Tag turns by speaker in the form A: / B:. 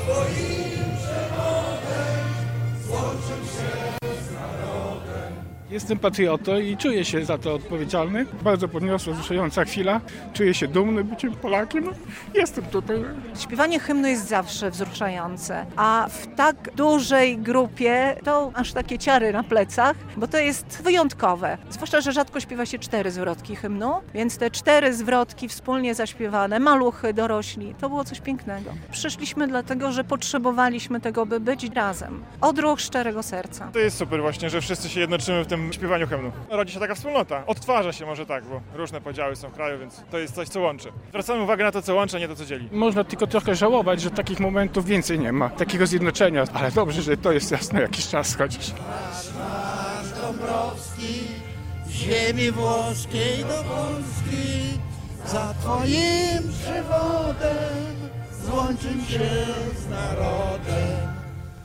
A: Jestem patriotą i czuję się za to odpowiedzialny. Bardzo podniosła, wzruszająca chwila. Czuję się dumny byciem Polakiem. Jestem tutaj.
B: Śpiewanie hymnu jest zawsze wzruszające, a w tak dużej grupie to aż takie ciary na plecach, bo to jest wyjątkowe. Zwłaszcza, że rzadko śpiewa się 4 zwrotki hymnu, więc te 4 zwrotki wspólnie zaśpiewane, maluchy, dorośli, to było coś pięknego. Przyszliśmy dlatego, że potrzebowaliśmy tego, by być razem. Odruch szczerego serca.
C: To jest super właśnie, że wszyscy się jednoczymy w tym śpiewaniu hymnu. Rodzi się taka wspólnota. Odtwarza się może tak, bo różne podziały są w kraju, więc to jest coś, co łączy. Zwracamy uwagę na to, co łączy, a nie to, co dzieli.
A: Można tylko trochę żałować, że takich momentów więcej nie ma. Takiego zjednoczenia, ale dobrze, że to jest jasne jakiś czas chociaż.
D: Nasz Dąbrowski, z ziemi włoskiej do Polski, za twoim przewodem złączył się z narodem.